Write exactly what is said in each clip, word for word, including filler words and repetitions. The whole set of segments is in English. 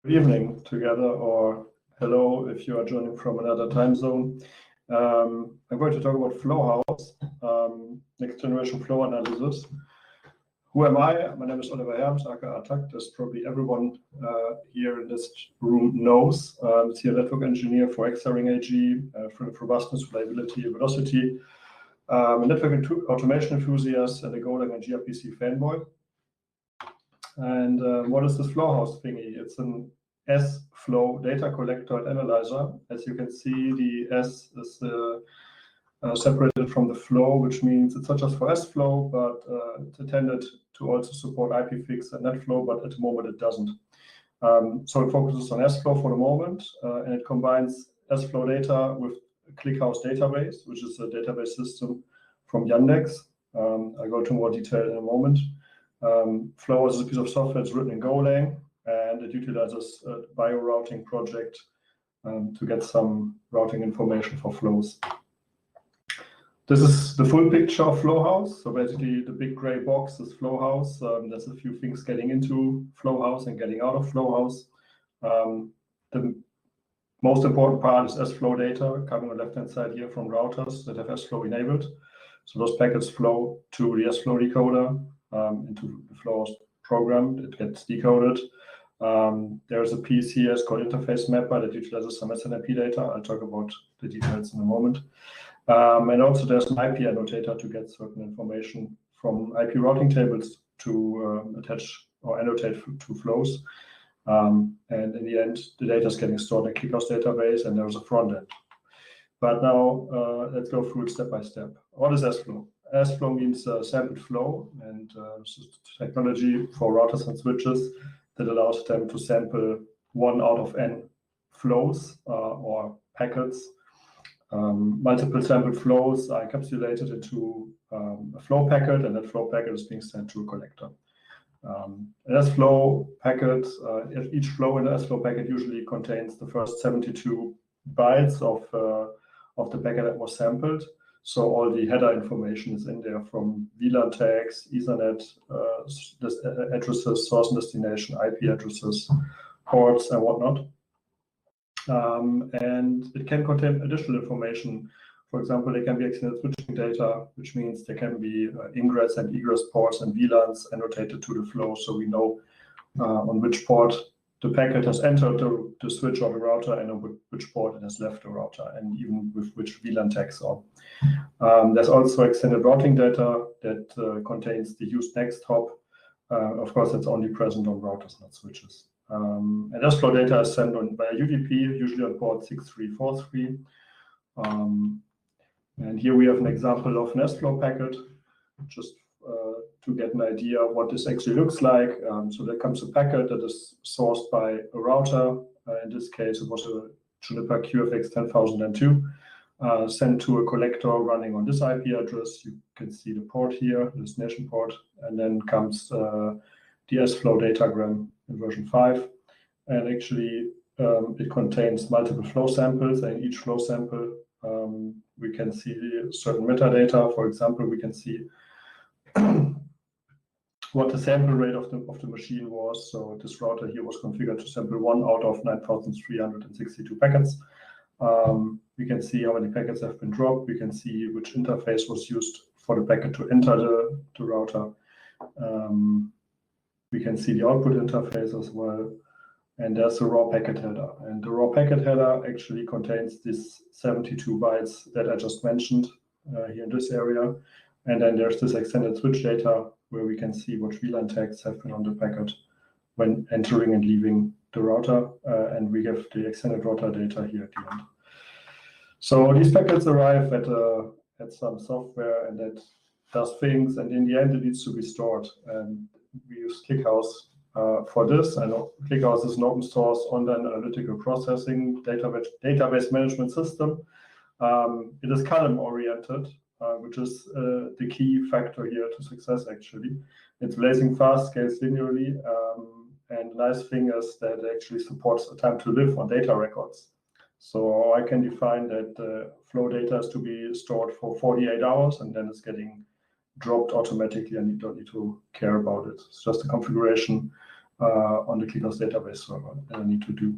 evening together, or hello if you are joining from another time zone. Um, I'm going to talk about Flowhouse, um, next generation flow analysis. Who am I? My name is Oliver Herms, aka Attack, as probably everyone uh, here in this room knows. I'm a network engineer for X-Ring A G, uh, for robustness, reliability, and velocity. Um, a network automation enthusiast and a Golang and gRPC fanboy. And uh, what is this Flowhouse thingy? It's an S-Flow data collector and analyzer. As you can see, the S is uh, uh, separated from the flow, which means it's not just for S-Flow, but uh, it's intended to also support I P fix and NetFlow, but at the moment it doesn't. Um, so it focuses on S-Flow for the moment, uh, and it combines S-Flow data with ClickHouse database, which is a database system from Yandex. Um, I'll go into more detail in a moment. Um, Flow is a piece of software that's written in Golang, and it utilizes a bio-routing project um, to get some routing information for flows. This is the full picture of Flowhouse. So basically, the big gray box is Flowhouse. Um, there's a few things getting into Flowhouse and getting out of Flowhouse. Um, the most important part is S-Flow data coming on the left-hand side here from routers that have S-Flow enabled. So those packets flow to the S-Flow decoder. Um, into the Flowhouse program, it gets decoded. Um, there's a piece here, it's called interface mapper, that utilizes some S N M P data. I'll talk about the details in a moment. Um, and also there's an I P annotator to get certain information from I P routing tables to um, attach or annotate to flows. Um, and in the end, the data is getting stored in a ClickHouse database, and there's a front end. But now uh, let's go through it step by step. What is S-Flow? S-Flow means uh, sampled flow, and uh, technology for routers and switches that allows them to sample one out of n flows uh, or packets. Um, multiple sampled flows are encapsulated into um, a flow packet, and that flow packet is being sent to a collector. Um, an S-Flow packet, uh, each flow in the S-Flow packet usually contains the first seventy-two bytes of, uh, of the packet that was sampled. So all the header information is in there, from V LAN tags, Ethernet uh, addresses, source and destination, I P addresses, ports, and whatnot. Um, and it can contain additional information. For example, there can be extended switching data, which means there can be uh, ingress and egress ports and V LANs annotated to the flow, so we know uh, on which port the packet has entered the, the switch or the router, and on which port it has left the router, and even with which V LAN tags on. Um, there's also extended routing data that uh, contains the used next hop. Uh, of course, it's only present on routers, not switches. Um, and S-Flow data is sent on by U D P, usually on port six three four three. Um, and here we have an example of an S-Flow packet, just uh, to get an idea of what this actually looks like. Um, so there comes a packet that is sourced by a router. Uh, in this case, it was a Juniper Q F X ten thousand two. Uh, sent to a collector running on this I P address. You can see the port here, the destination port, and then comes uh, the S-Flow datagram in version five. And actually, um, it contains multiple flow samples, and in each flow sample, um, we can see certain metadata. For example, we can see what the sample rate of the, of the machine was. So this router here was configured to sample one out of nine thousand three hundred sixty-two packets. Um, we can see how many packets have been dropped. We can see which interface was used for the packet to enter the, the router. Um, we can see the output interface as well. And there's the raw packet header. And the raw packet header actually contains this seventy-two bytes that I just mentioned uh, here in this area. And then there's this extended switch data where we can see what V LAN tags have been on the packet when entering and leaving the router, uh, and we have the extended router data here at the end. So these packets arrive at, uh, at some software, and that does things, and in the end it needs to be stored. And we use ClickHouse uh, for this. I know ClickHouse is an open source online analytical processing database, database management system. Um, it is column oriented, uh, which is uh, the key factor here to success actually. It's blazing fast, scales linearly, um, and the nice thing is that it actually supports a time to live on data records. So I can define that uh, flow data is to be stored for forty-eight hours, and then it's getting dropped automatically, and you don't need to care about it. It's just a configuration uh, on the ClickHouse database server that I need to do.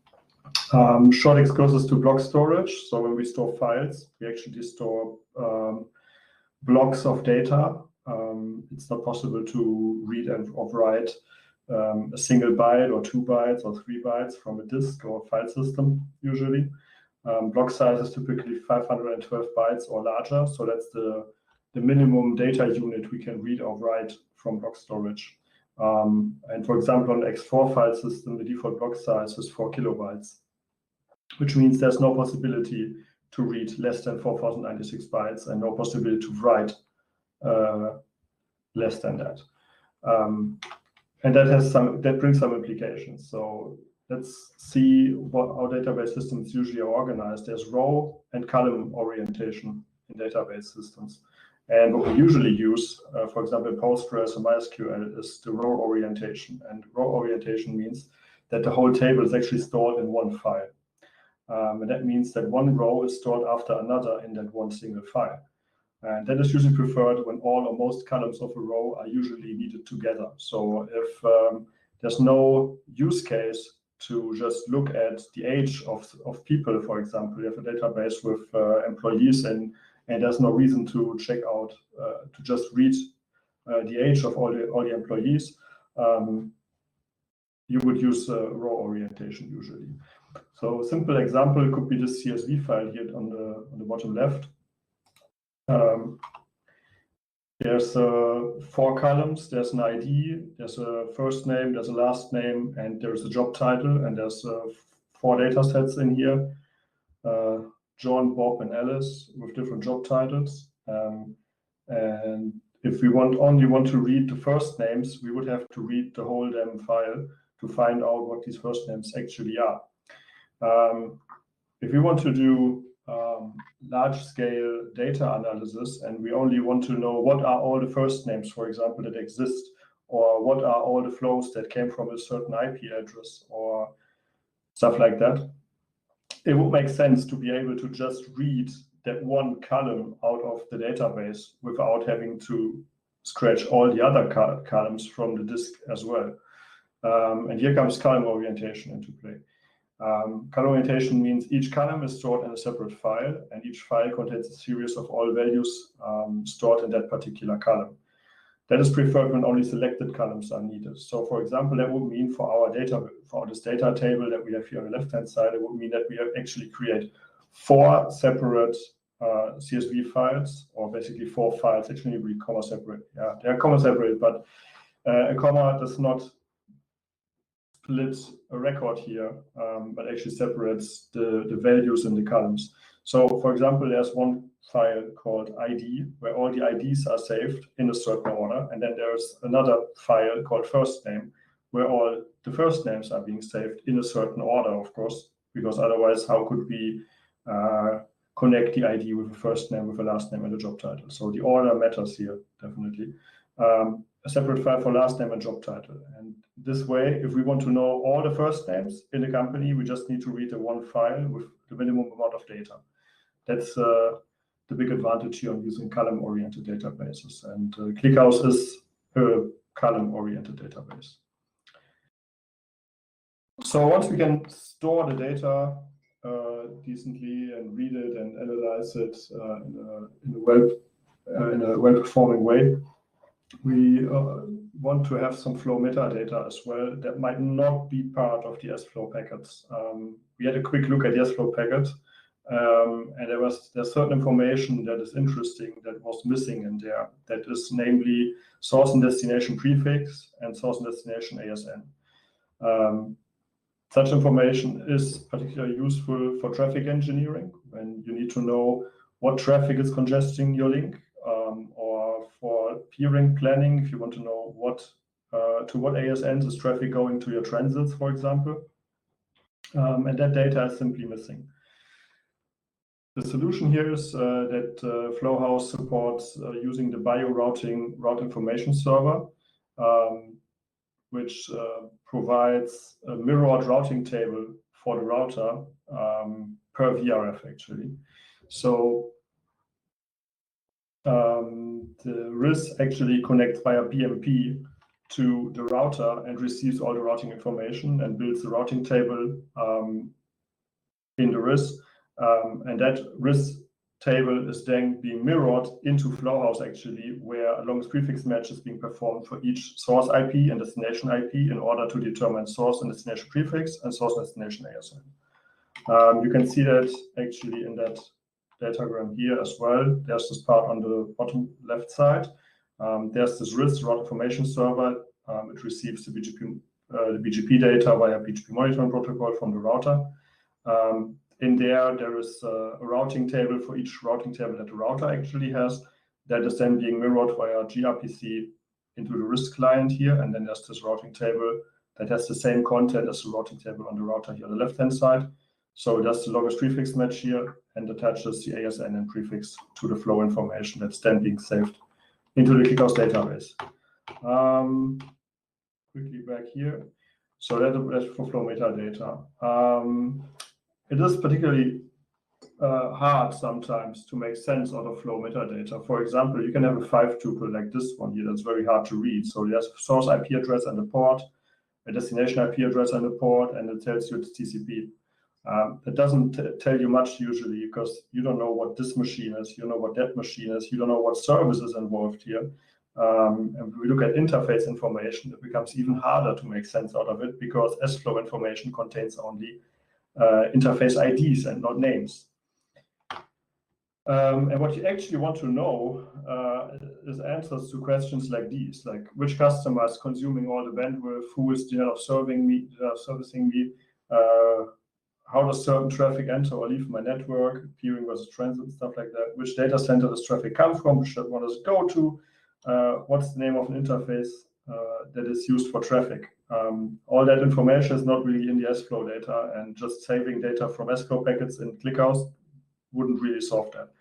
Um, short excursus to block storage. So when we store files, we actually store um, blocks of data. Um, it's not possible to read and or write um, a single byte or two bytes or three bytes from a disk or file system usually. Um, block size is typically five hundred twelve bytes or larger. So that's the, the minimum data unit we can read or write from block storage. Um, and for example, on X four file system, the default block size is four kilobytes, which means there's no possibility to read less than four thousand ninety-six bytes and no possibility to write uh, less than that. Um, and that has some that brings some implications. So let's see what our database systems usually are organized. There's row and column orientation in database systems. And what we usually use, uh, for example, Postgres or MySQL, is the row orientation. And row orientation means that the whole table is actually stored in one file. Um, and that means that one row is stored after another in that one single file. And that is usually preferred when all or most columns of a row are usually needed together. So if um, there's no use case to just look at the age of, of people, for example, you have a database with uh, employees and, and there's no reason to check out, uh, to just read uh, the age of all the, all the employees, um, you would use uh, row orientation usually. So a simple example could be this C S V file here on the, on the bottom left. Um, there's uh, four columns, there's an I D, there's a first name, there's a last name, and there's a job title, and there's uh, four data sets in here, uh, John, Bob, and Alice with different job titles. Um, and if we want only want to read the first names, we would have to read the whole damn file to find out what these first names actually are. Um, if we want to do um, large-scale data analysis and we only want to know what are all the first names, for example, that exist, or what are all the flows that came from a certain I P address or stuff like that, it would make sense to be able to just read that one column out of the database without having to scratch all the other col columns from the disk as well. Um, and here comes column orientation into play. Um, column orientation means each column is stored in a separate file, and each file contains a series of all values um, stored in that particular column. That is preferred when only selected columns are needed. So, for example, that would mean for our data, for this data table that we have here on the left-hand side, it would mean that we have actually create four separate uh, C S V files, or basically four files. Actually, we comma separate. Yeah, they are comma separate, but uh, a comma does not split a record here, um, but actually separates the, the values in the columns. So, for example, there's one file called I D, where all the I Ds are saved in a certain order, and then there's another file called first name, where all the first names are being saved in a certain order, of course, because otherwise, how could we uh, connect the I D with a first name, with a last name, and a job title? So the order matters here, definitely. Um, a separate file for last name and job title. And this way, if we want to know all the first names in the company, we just need to read the one file with the minimum amount of data. That's uh, the big advantage here on using column-oriented databases. And uh, ClickHouse is a column-oriented database. So once we can store the data uh, decently and read it and analyze it uh, in a, in a well uh, in a well-performing way, we uh, want to have some flow metadata as well that might not be part of the S flow packets. Um, we had a quick look at the S flow packet, um, and there was there's certain information that is interesting that was missing in there. That is namely source and destination prefix and source and destination A S N. Um, such information is particularly useful for traffic engineering when you need to know what traffic is congesting your link, um, or for peering planning, if you want to know what uh, to what A S Ns is traffic going to your transits, for example. Um, and that data is simply missing. The solution here is uh, that uh, Flowhouse supports uh, using the BioRouting route information server, um, which uh, provides a mirrored routing table for the router um, per V R F actually. So um, the R I S actually connects via B M P to the router and receives all the routing information and builds the routing table um, in the R I S. Um, and that R I S table is then being mirrored into Flowhouse, actually, where a longest prefix match is being performed for each source I P and destination I P in order to determine source and destination prefix and source and destination A S N. Um, you can see that actually in that datagram here as well. There's this part on the bottom left side. Um, there's this R I S, route information server. Um, it receives the B G P, uh, the B G P data via B G P monitoring protocol from the router. Um, in there, there is uh, a routing table for each routing table that the router actually has. That is then being mirrored via gRPC into the R I S client here. And then there's this routing table that has the same content as the routing table on the router here on the left-hand side. So it does the longest prefix match here and attaches the A S N and prefix to the flow information that's then being saved into the ClickHouse database. Um, quickly back here. So that, that's for flow metadata. Um, it is particularly uh, hard sometimes to make sense out of flow metadata. For example, you can have a five tuple like this one here that's very hard to read. So there's a source I P address and a port, a destination I P address and a port, and it tells you it's T C P. Um, it doesn't t tell you much usually because you don't know what this machine is, you know what that machine is, you don't know what service is involved here. Um, and when we look at interface information, it becomes even harder to make sense out of it because S flow information contains only uh, interface I Ds and not names. Um, and what you actually want to know uh, is answers to questions like these, like which customer is consuming all the bandwidth, who is you know, serving me, uh, servicing me, uh, how does certain traffic enter or leave my network, peering versus transit, stuff like that, which data center does traffic come from, which one does it go to, uh, what's the name of an interface uh, that is used for traffic. Um, all that information is not really in the S flow data, and just saving data from S flow packets in ClickHouse wouldn't really solve that.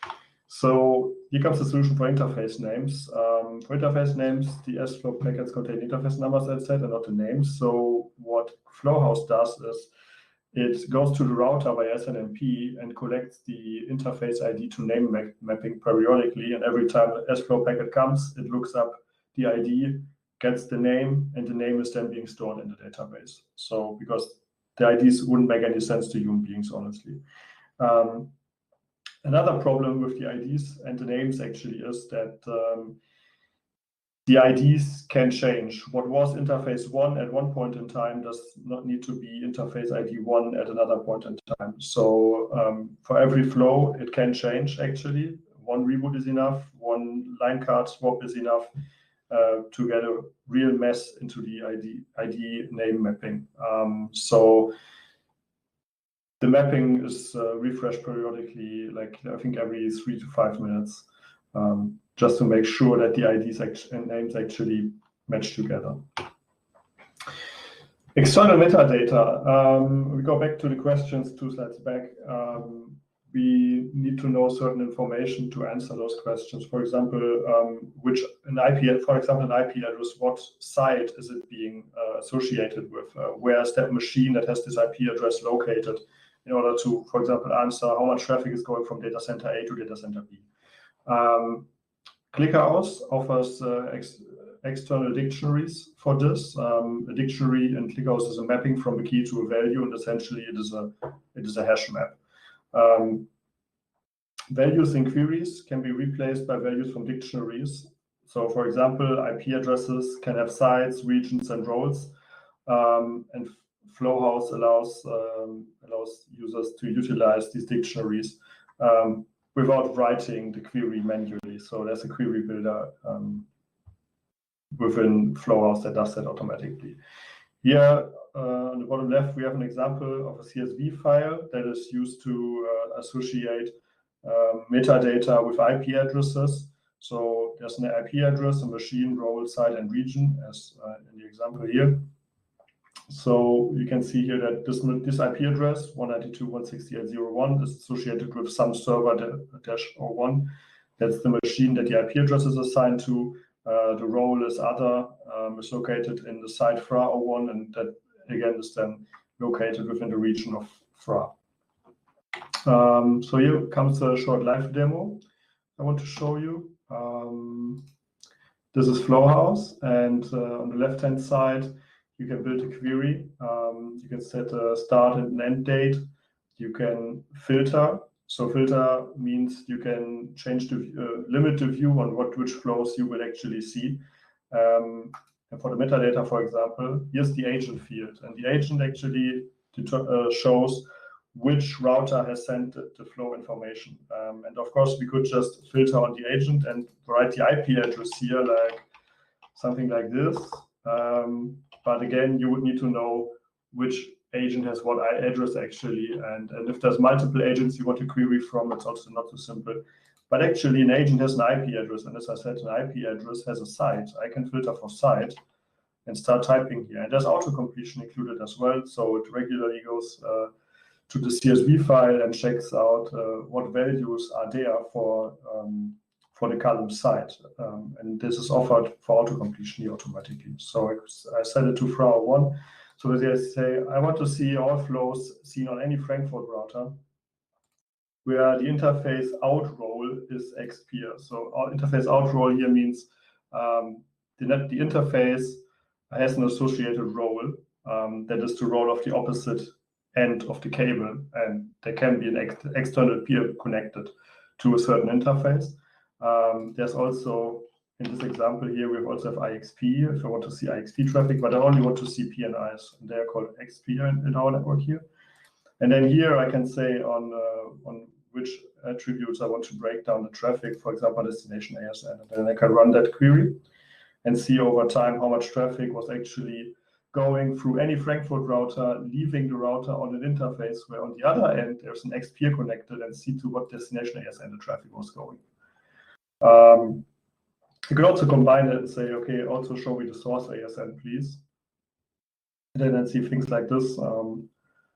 So here comes the solution for interface names. Um, for interface names, the S flow packets contain interface numbers, as I said, and not the names. So what Flowhouse does is it goes to the router by S N M P and collects the interface I D to name map mapping periodically. And every time an S flow packet comes, it looks up the I D, gets the name, and the name is then being stored in the database. So because the I Ds wouldn't make any sense to human beings, honestly. Um, another problem with the I Ds and the names actually is that um, the I Ds can change. What was interface one at one point in time does not need to be interface I D one at another point in time. So um, for every flow, it can change actually. One reboot is enough, one line card swap is enough uh, to get a real mess into the I D, I D name mapping. Um, so the mapping is uh, refreshed periodically, like I think every three to five minutes. Um, just to make sure that the I Ds and names actually match together. External metadata. Um, we go back to the questions two slides back. Um, we need to know certain information to answer those questions. For example, um, which an I P, for example, an I P address, what site is it being uh, associated with? Uh, where is that machine that has this I P address located? In order to, for example, answer how much traffic is going from data center A to data center B. Um, ClickHouse offers uh, ex external dictionaries for this. Um, a dictionary in ClickHouse is a mapping from a key to a value, and essentially it is a it is a hash map. Um, values in queries can be replaced by values from dictionaries. So, for example, I P addresses can have sites, regions, and roles, um, and Flowhouse allows um, allows users to utilize these dictionaries um, without writing the query manually. So there's a query builder um, within Flowhouse that does that automatically. Here uh, on the bottom left, we have an example of a C S V file that is used to uh, associate uh, metadata with I P addresses. So there's an I P address, a machine, role, site, and region, as uh, in the example here. So you can see here that this, this I P address, one ninety-two dot one sixty-eight dot zero one, is associated with some server dash zero one. That's the machine that the I P address is assigned to. Uh, the role is other, um, is located in the site F R A zero one, and that again is then located within the region of F R A. Um, so here comes a short live demo I want to show you. Um, this is Flowhouse, and uh, on the left-hand side, you can build a query. Um, you can set a start and an end date. You can filter. So filter means you can change the uh, limit the view on what which flows you will actually see. Um, and for the metadata, for example, here's the agent field, and the agent actually uh, shows which router has sent the, the flow information. Um, and of course, we could just filter on the agent and write the I P address here, like something like this. Um, but again, you would need to know which agent has what address actually. And, and if there's multiple agents you want to query from, it's also not so simple. But actually, an agent has an I P address. And as I said, an I P address has a site. I can filter for site and start typing here. And there's auto-completion included as well. So it regularly goes uh, to the C S V file and checks out uh, what values are there for um, for the column site. Um, and this is offered for auto-completion here automatically. So I, I set it to flower one. So as I say, I want to see all flows seen on any Frankfurt router where the interface out role is X peer. So our interface out role here means um, the, net, the interface has an associated role. Um, that is the role of the opposite end of the cable, and there can be an ex external peer connected to a certain interface. Um, there's also, in this example here, we also have I X P if I want to see I X P traffic, but I only want to see P N Is, and they're called X P in, in our network here. And then here I can say on uh, on which attributes I want to break down the traffic, for example, destination A S N, and then I can run that query and see over time how much traffic was actually going through any Frankfurt router, leaving the router on an interface where on the other end there's an X peer connected, and see to what destination A S N the traffic was going. Um, you could also combine it and say, okay, also show me the source A S N, please. And then I see things like this. Um,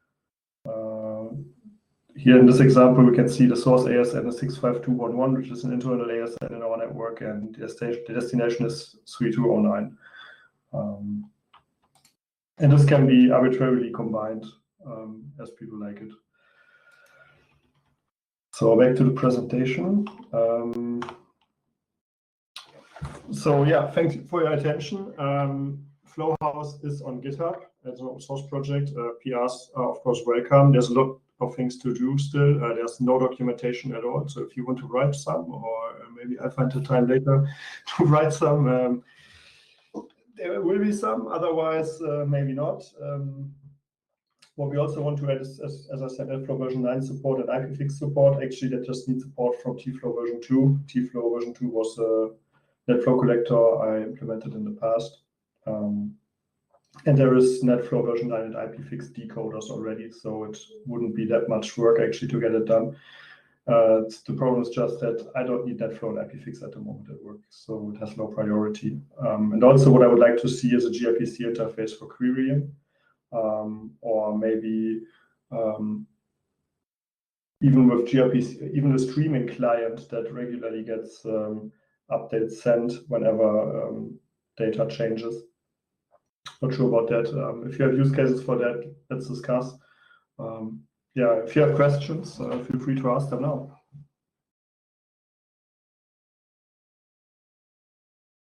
uh, here in this example, we can see the source A S N is six five two one one, which is an internal A S N in our network, and the destination is three two zero nine. Um, and this can be arbitrarily combined um, as people like it. So back to the presentation. Um, so yeah, thanks for your attention. Um, Flowhouse is on GitHub as an open source project. Uh, P Rs are of course welcome. There's a lot of things to do still. Uh, there's no documentation at all. So if you want to write some, or maybe I'll find the time later to write some, um, there will be some, otherwise uh, maybe not. Um, what we also want to add is, as, as I said, NetFlow version nine support and I P fix support. Actually, that just needs support from T Flow version two. T Flow version two was a NetFlow collector I implemented in the past. Um, and there is NetFlow version nine and I P fix decoders already, so it wouldn't be that much work actually to get it done. Uh, the problem is just that I don't need NetFlow and I P fix at the moment at work, so it has low priority. Um, and also what I would like to see is a gRPC interface for querying, um, or maybe um, even with gRPC, even a streaming client that regularly gets um, updates sent whenever um, data changes. Not sure about that. Um, if you have use cases for that, let's discuss. Um, yeah, if you have questions, uh, feel free to ask them now.